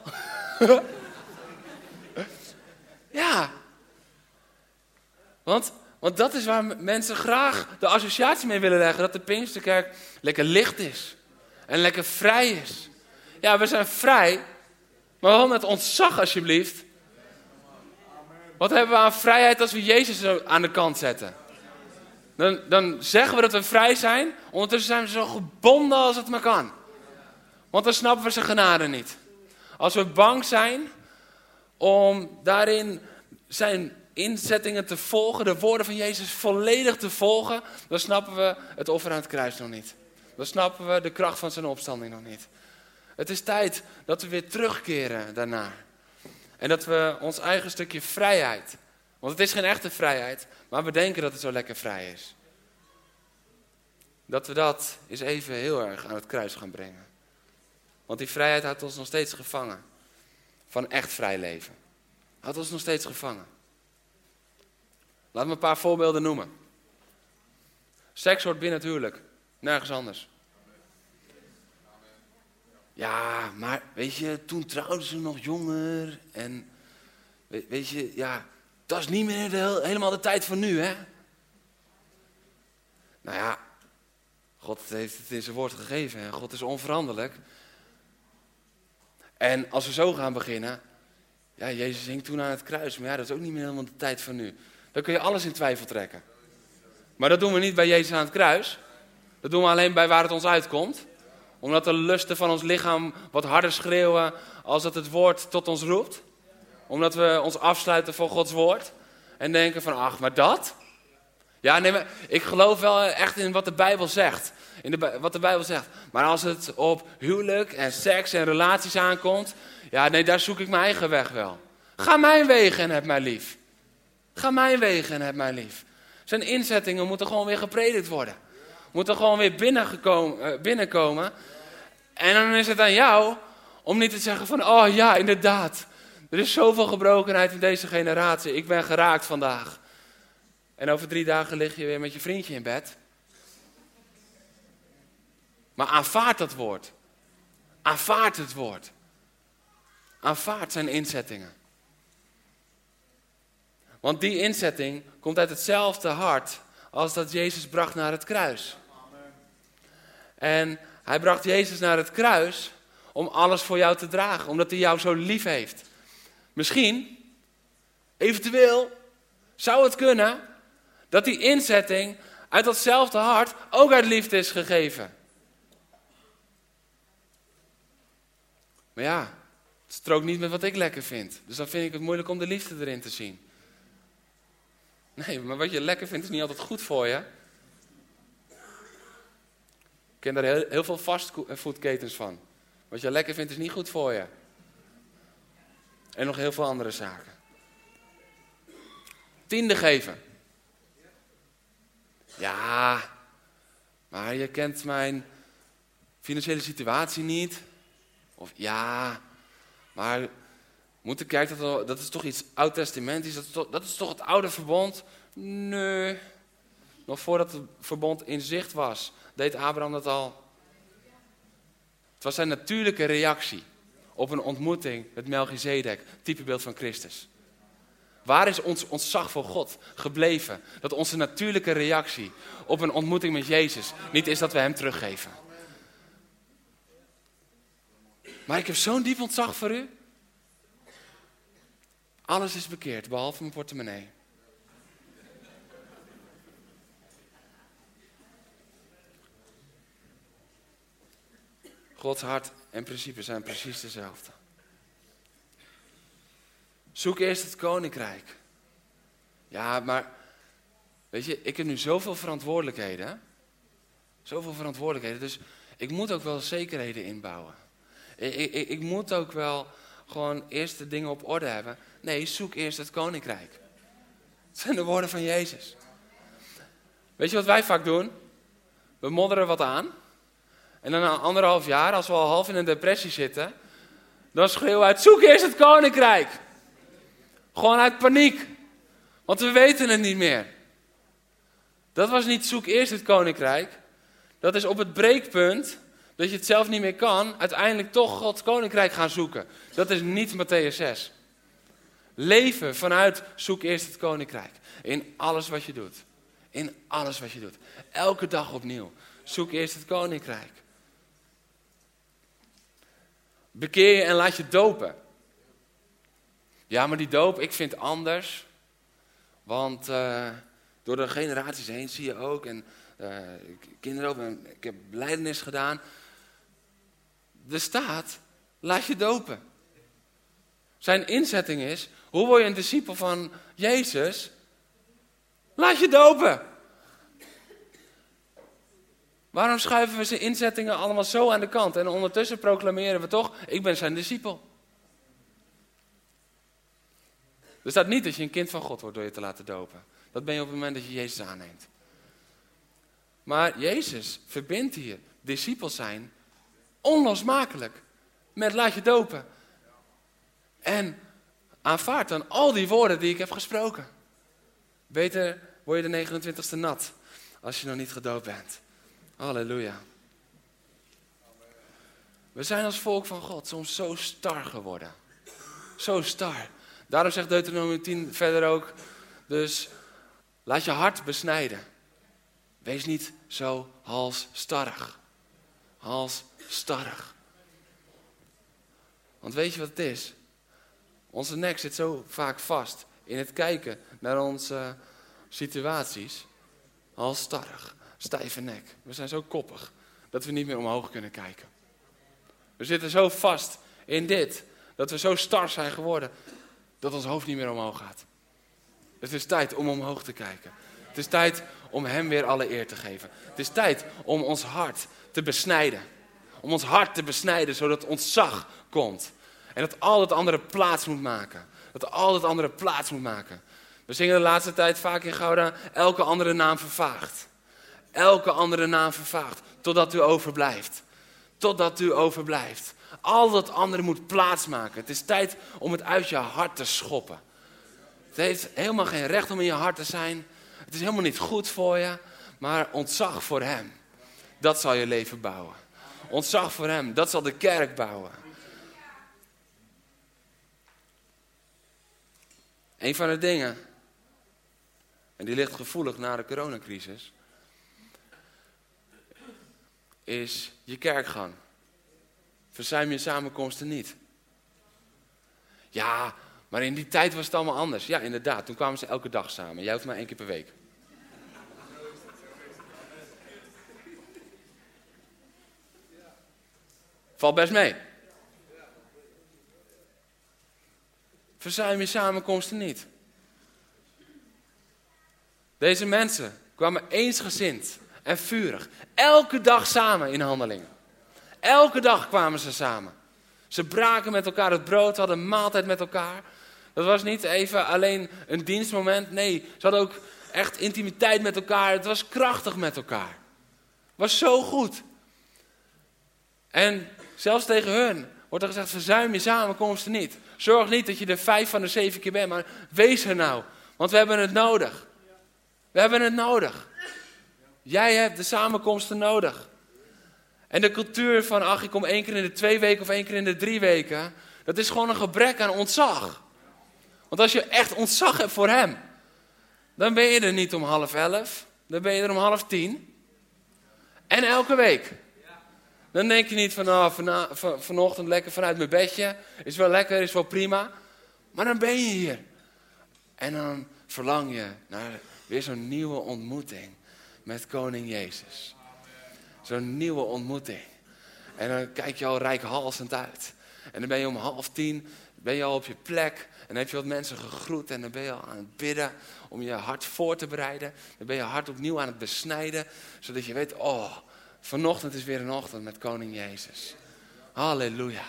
Ja, want... Want dat is waar mensen graag de associatie mee willen leggen. Dat de Pinksterkerk lekker licht is. En lekker vrij is. Ja, we zijn vrij. Maar wel met ontzag alsjeblieft. Wat hebben we aan vrijheid als we Jezus zo aan de kant zetten? Dan, dan zeggen we dat we vrij zijn. Ondertussen zijn we zo gebonden als het maar kan. Want dan snappen we zijn genade niet. Als we bang zijn om daarin zijn inzettingen te volgen, de woorden van Jezus volledig te volgen, dan snappen we het offer aan het kruis nog niet. Dan snappen we de kracht van zijn opstanding nog niet. Het is tijd dat we weer terugkeren daarna. En dat we ons eigen stukje vrijheid, want het is geen echte vrijheid, maar we denken dat het zo lekker vrij is. Dat we dat eens even heel erg aan het kruis gaan brengen. Want die vrijheid houdt ons nog steeds gevangen. Van echt vrij leven. Houdt ons nog steeds gevangen. Laat me een paar voorbeelden noemen. Seks hoort binnen het huwelijk. Nergens anders. Ja, maar weet je, toen trouwden ze nog jonger. En weet, weet je, ja, dat is niet meer de, helemaal de tijd van nu, hè? Nou ja, God heeft het in zijn woord gegeven. Hè? God is onveranderlijk. En als we zo gaan beginnen. Ja, Jezus hing toen aan het kruis. Maar ja, dat is ook niet meer helemaal de tijd van nu. Dan kun je alles in twijfel trekken. Maar dat doen we niet bij Jezus aan het kruis. Dat doen we alleen bij waar het ons uitkomt. Omdat de lusten van ons lichaam wat harder schreeuwen als dat het woord tot ons roept. Omdat we ons afsluiten voor Gods woord. En denken van, ach, maar dat? Ja, nee, maar ik geloof wel echt in wat de Bijbel zegt. In de, wat de Bijbel zegt. Maar als het op huwelijk en seks en relaties aankomt. Ja, nee, daar zoek ik mijn eigen weg wel. Ga mijn wegen en heb mij lief. Ga mijn wegen en heb mij lief. Zijn inzettingen moeten gewoon weer gepredikt worden. Moeten gewoon weer binnenkomen. En dan is het aan jou om niet te zeggen van, oh ja, inderdaad. Er is zoveel gebrokenheid in deze generatie. Ik ben geraakt vandaag. En over drie dagen lig je weer met je vriendje in bed. Maar aanvaard dat woord. Aanvaard het woord. Aanvaard zijn inzettingen. Want die inzetting komt uit hetzelfde hart als dat Jezus bracht naar het kruis. En hij bracht Jezus naar het kruis om alles voor jou te dragen. Omdat hij jou zo lief heeft. Misschien, eventueel, zou het kunnen dat die inzetting uit datzelfde hart ook uit liefde is gegeven. Maar ja, het strookt niet met wat ik lekker vind. Dus dan vind ik het moeilijk om de liefde erin te zien. Nee, maar wat je lekker vindt is niet altijd goed voor je. Ik ken daar heel, heel veel fastfoodketens van. Wat je lekker vindt is niet goed voor je. En nog heel veel andere zaken. Tiende geven. Ja, maar je kent mijn financiële situatie niet. Of ja, maar moet de kerk dat, dat is toch iets oud-testamentisch, dat, is toch, dat is toch het oude verbond? Nee, nog voordat het verbond in zicht was, deed Abraham dat al. Het was zijn natuurlijke reactie op een ontmoeting met Melchizedek, typebeeld van Christus. Waar is ons ontzag voor God gebleven? Dat onze natuurlijke reactie op een ontmoeting met Jezus niet is dat we hem teruggeven. Maar ik heb zo'n diep ontzag voor u. Alles is bekeerd, behalve mijn portemonnee. Gods hart en principes zijn precies dezelfde. Zoek eerst het koninkrijk. Ja, maar weet je, ik heb nu zoveel verantwoordelijkheden. Hè? Zoveel verantwoordelijkheden, dus ik moet ook wel zekerheden inbouwen. Ik, ik, ik moet ook wel gewoon eerst de dingen op orde hebben. Nee, zoek eerst het koninkrijk. Dat zijn de woorden van Jezus. Weet je wat wij vaak doen? We modderen wat aan. En dan na anderhalf jaar, als we al half in een depressie zitten, dan schreeuwen we uit, zoek eerst het koninkrijk. Gewoon uit paniek. Want we weten het niet meer. Dat was niet zoek eerst het koninkrijk. Dat is op het breekpunt dat je het zelf niet meer kan, uiteindelijk toch Gods koninkrijk gaan zoeken. Dat is niet Mattheüs zes. Leven vanuit zoek eerst het koninkrijk. In alles wat je doet. In alles wat je doet. Elke dag opnieuw. Zoek eerst het koninkrijk. Bekeer je en laat je dopen. Ja, maar die doop, ik vind anders. Want uh, door de generaties heen zie je ook. En uh, kinderen ook. Ik heb belijdenis gedaan. Er staat, laat je dopen. Zijn inzetting is Hoe word je een discipel van Jezus? Laat je dopen. Waarom schuiven we zijn inzettingen allemaal zo aan de kant? En ondertussen proclameren we toch, ik ben zijn discipel. Er staat niet dat je een kind van God wordt door je te laten dopen. Dat ben je op het moment dat je Jezus aanneemt. Maar Jezus verbindt hier discipels zijn onlosmakelijk met laat je dopen. En aanvaard dan al die woorden die ik heb gesproken. Beter word je de negenentwintigste nat als je nog niet gedoopt bent. Halleluja. We zijn als volk van God soms zo star geworden. Zo star. Daarom zegt Deuteronomium tien verder ook, dus laat je hart besnijden. Wees niet zo halsstarrig. Halsstarrig. Want weet je wat het is? Onze nek zit zo vaak vast in het kijken naar onze situaties. Halsstarrig. Stijve nek. We zijn zo koppig dat we niet meer omhoog kunnen kijken. We zitten zo vast in dit, dat we zo star zijn geworden, dat ons hoofd niet meer omhoog gaat. Het is tijd om omhoog te kijken. Het is tijd om hem weer alle eer te geven. Het is tijd om ons hart te besnijden. Om ons hart te besnijden, zodat ontzag komt. En dat al het andere plaats moet maken. Dat al het andere plaats moet maken. We zingen de laatste tijd vaak in Gouda, elke andere naam vervaagt. Elke andere naam vervaagt, totdat u overblijft. Totdat u overblijft. Al dat andere moet plaatsmaken. Het is tijd om het uit je hart te schoppen. Het heeft helemaal geen recht om in je hart te zijn. Het is helemaal niet goed voor je. Maar ontzag voor hem, dat zal je leven bouwen. Ontzag voor hem, dat zal de kerk bouwen. Een van de dingen, en die ligt gevoelig na de coronacrisis, is je kerkgang. Verzuim je samenkomsten niet. Ja, maar in die tijd was het allemaal anders. Ja, inderdaad, toen kwamen ze elke dag samen. Jij hoeft maar één keer per week. Valt best mee. Verzuim je samenkomsten niet. Deze mensen kwamen eensgezind en vurig. Elke dag samen in Handelingen. Elke dag kwamen ze samen. Ze braken met elkaar het brood, hadden een maaltijd met elkaar. Dat was niet even alleen een dienstmoment. Nee, ze hadden ook echt intimiteit met elkaar. Het was krachtig met elkaar. Het was zo goed. En zelfs tegen hun wordt er gezegd, verzuim je samenkomsten niet. Zorg niet dat je er vijf van de zeven keer bent, maar wees er nou. Want we hebben het nodig. We hebben het nodig. Jij hebt de samenkomsten nodig. En de cultuur van, ach, ik kom één keer in de twee weken of één keer in de drie weken, dat is gewoon een gebrek aan ontzag. Want als je echt ontzag hebt voor hem, dan ben je er niet om half elf, dan ben je er om half tien. En elke week. Dan denk je niet van, oh, van, van, vanochtend lekker vanuit mijn bedje, is wel lekker, is wel prima. Maar dan ben je hier. En dan verlang je naar weer zo'n nieuwe ontmoeting met koning Jezus. Zo'n nieuwe ontmoeting. En dan kijk je al reikhalzend uit. En dan ben je om half tien, ben je al op je plek. En dan heb je wat mensen gegroet. En dan ben je al aan het bidden om je hart voor te bereiden. Dan ben je hart opnieuw aan het besnijden. Zodat je weet, oh, vanochtend is weer een ochtend met koning Jezus. Halleluja.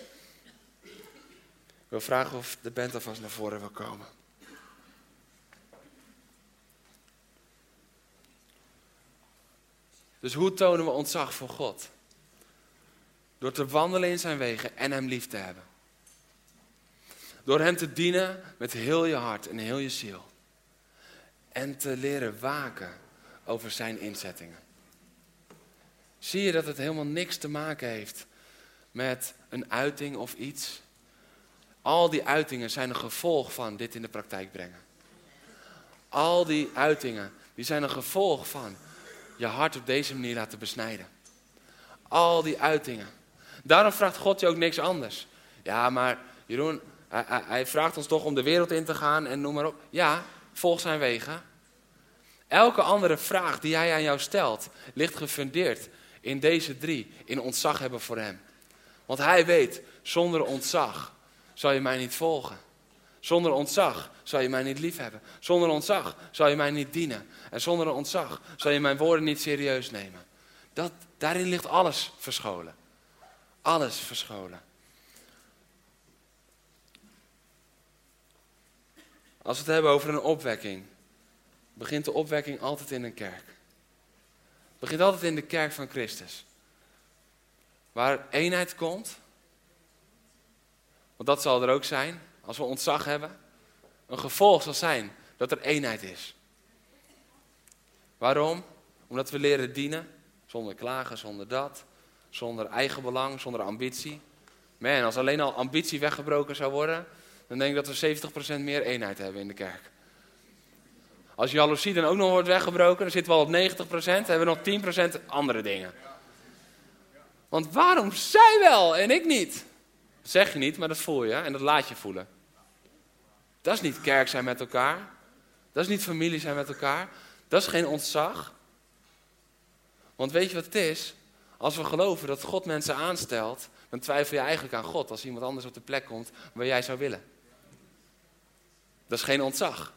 Ik wil vragen of de band alvast naar voren wil komen. Dus hoe tonen we ontzag voor God? Door te wandelen in zijn wegen en hem lief te hebben. Door hem te dienen met heel je hart en heel je ziel. En te leren waken over zijn inzettingen. Zie je dat het helemaal niks te maken heeft met een uiting of iets? Al die uitingen zijn een gevolg van dit in de praktijk brengen. Al die uitingen, die zijn een gevolg van je hart op deze manier laten besnijden. Al die uitingen. Daarom vraagt God je ook niks anders. Ja, maar Jeroen, hij, hij, hij vraagt ons toch om de wereld in te gaan en noem maar op. Ja, volg zijn wegen. Elke andere vraag die hij aan jou stelt, ligt gefundeerd in deze drie. In ontzag hebben voor hem. Want hij weet, zonder ontzag zal je mij niet volgen. Zonder ontzag zal je mij niet lief hebben. Zonder ontzag zal je mij niet dienen. En zonder ontzag zal je mijn woorden niet serieus nemen. Dat, daarin ligt alles verscholen. Alles verscholen. Als we het hebben over een opwekking, begint de opwekking altijd in een kerk. Het begint altijd in de kerk van Christus. Waar eenheid komt. Want dat zal er ook zijn, als we ontzag hebben. Een gevolg zal zijn dat er eenheid is. Waarom? Omdat we leren dienen, zonder klagen, zonder dat. Zonder eigen belang, zonder ambitie. Man, als alleen al ambitie weggebroken zou worden, dan denk ik dat we zeventig procent meer eenheid hebben in de kerk. Als jaloezie dan ook nog wordt weggebroken, dan zitten we al op negentig procent, hebben we nog tien procent andere dingen. Want waarom zij wel en ik niet? Dat zeg je niet, maar dat voel je en dat laat je voelen. Dat is niet kerk zijn met elkaar. Dat is niet familie zijn met elkaar. Dat is geen ontzag. Want weet je wat het is? Als we geloven dat God mensen aanstelt, dan twijfel je eigenlijk aan God als iemand anders op de plek komt waar jij zou willen. Dat is geen ontzag.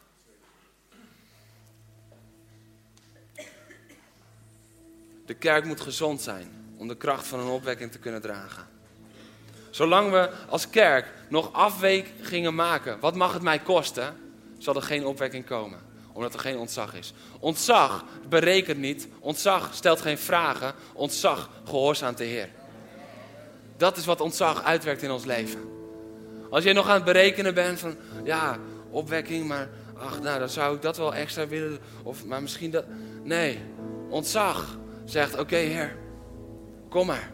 De kerk moet gezond zijn om de kracht van een opwekking te kunnen dragen. Zolang we als kerk nog afwegingen maken, wat mag het mij kosten, zal er geen opwekking komen. Omdat er geen ontzag is. Ontzag berekent niet. Ontzag stelt geen vragen. Ontzag gehoorzaamt de Heer. Dat is wat ontzag uitwerkt in ons leven. Als jij nog aan het berekenen bent van, ja, opwekking, maar ach, nou, dan zou ik dat wel extra willen. Of, maar misschien dat. Nee, ontzag zegt, oké, okay, Heer, kom maar.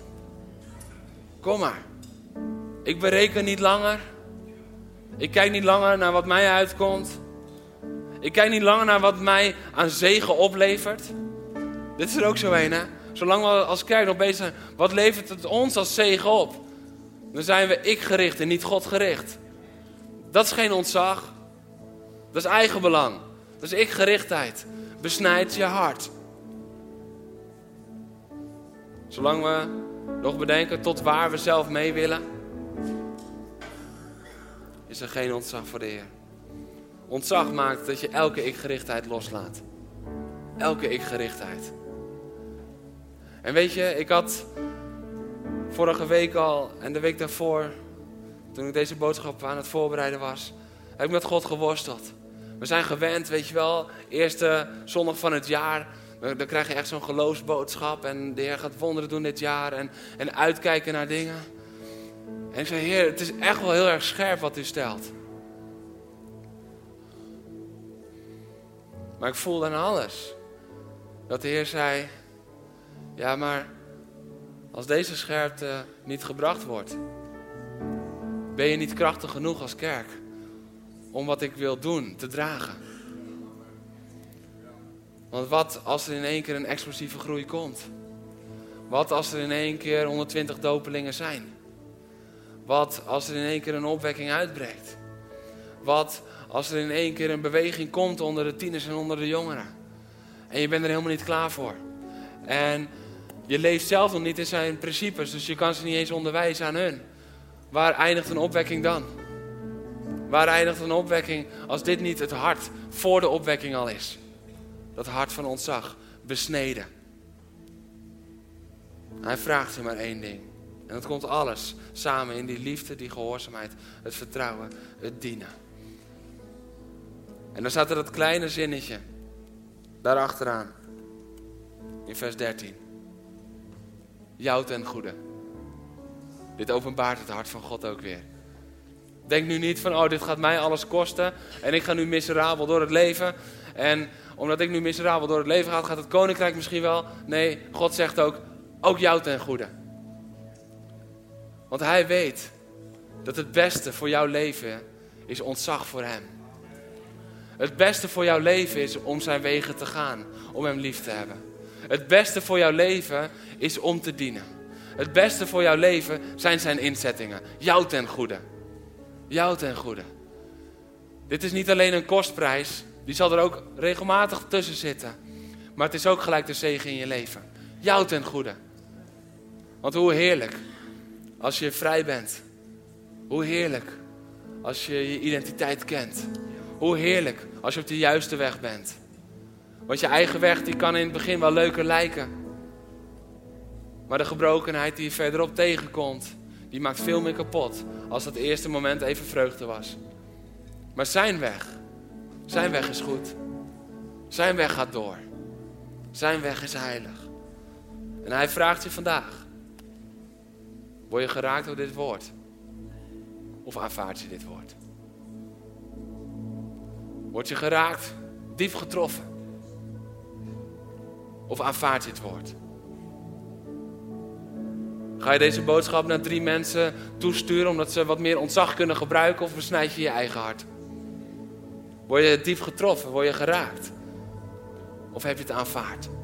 Kom maar. Ik bereken niet langer. Ik kijk niet langer naar wat mij uitkomt. Ik kijk niet langer naar wat mij aan zegen oplevert. Dit is er ook zo een, hè. Zolang we als kerk nog bezig zijn, wat levert het ons als zegen op? Dan zijn we ik gericht en niet God gericht. Dat is geen ontzag. Dat is eigenbelang. Dat is ik gerichtheid. Besnijd je hart. Zolang we nog bedenken tot waar we zelf mee willen, is er geen ontzag voor de Heer. Ontzag maakt dat je elke ik-gerichtheid loslaat. Elke ik-gerichtheid. En weet je, ik had vorige week al en de week daarvoor, toen ik deze boodschap aan het voorbereiden was, heb ik met God geworsteld. We zijn gewend, weet je wel, eerste zondag van het jaar, dan krijg je echt zo'n geloofsboodschap en de Heer gaat wonderen doen dit jaar en, en uitkijken naar dingen. En ik zei, Heer, het is echt wel heel erg scherp wat u stelt. Maar ik voelde aan alles dat de Heer zei, ja, maar als deze scherpte niet gebracht wordt, ben je niet krachtig genoeg als kerk om wat ik wil doen te dragen. Want wat als er in één keer een explosieve groei komt? Wat als er in één keer honderdtwintig dopelingen zijn? Wat als er in één keer een opwekking uitbreekt? Wat als er in één keer een beweging komt onder de tieners en onder de jongeren? En je bent er helemaal niet klaar voor. En je leeft zelf nog niet in zijn principes, dus je kan ze niet eens onderwijzen aan hun. Waar eindigt een opwekking dan? Waar eindigt een opwekking als dit niet het hart voor de opwekking al is? Dat hart van ontzag, besneden. Hij vraagt je maar één ding. En dat komt alles samen in die liefde, die gehoorzaamheid, het vertrouwen, het dienen. En dan staat er dat kleine zinnetje daarachteraan. In vers dertien. Jou ten goede. Dit openbaart het hart van God ook weer. Denk nu niet van, oh, dit gaat mij alles kosten. En ik ga nu miserabel door het leven. En omdat ik nu miserabel door het leven ga, gaat het koninkrijk misschien wel. Nee, God zegt ook, ook jou ten goede. Want hij weet dat het beste voor jouw leven is ontzag voor hem. Het beste voor jouw leven is om zijn wegen te gaan. Om hem lief te hebben. Het beste voor jouw leven is om te dienen. Het beste voor jouw leven zijn zijn inzettingen. Jou ten goede. Jou ten goede. Dit is niet alleen een kostprijs. Die zal er ook regelmatig tussen zitten. Maar het is ook gelijk de zegen in je leven. Jou ten goede. Want hoe heerlijk als je vrij bent. Hoe heerlijk als je je identiteit kent. Hoe heerlijk als je op de juiste weg bent. Want je eigen weg die kan in het begin wel leuker lijken. Maar de gebrokenheid die je verderop tegenkomt, die maakt veel meer kapot als dat eerste moment even vreugde was. Maar zijn weg, zijn weg is goed. Zijn weg gaat door. Zijn weg is heilig. En hij vraagt je vandaag, word je geraakt door dit woord? Of aanvaard je dit woord? Word je geraakt, diep getroffen? Of aanvaard je het woord? Ga je deze boodschap naar drie mensen toesturen omdat ze wat meer ontzag kunnen gebruiken, of besnijd je je eigen hart? Word je diep getroffen? Word je geraakt? Of heb je het aanvaard?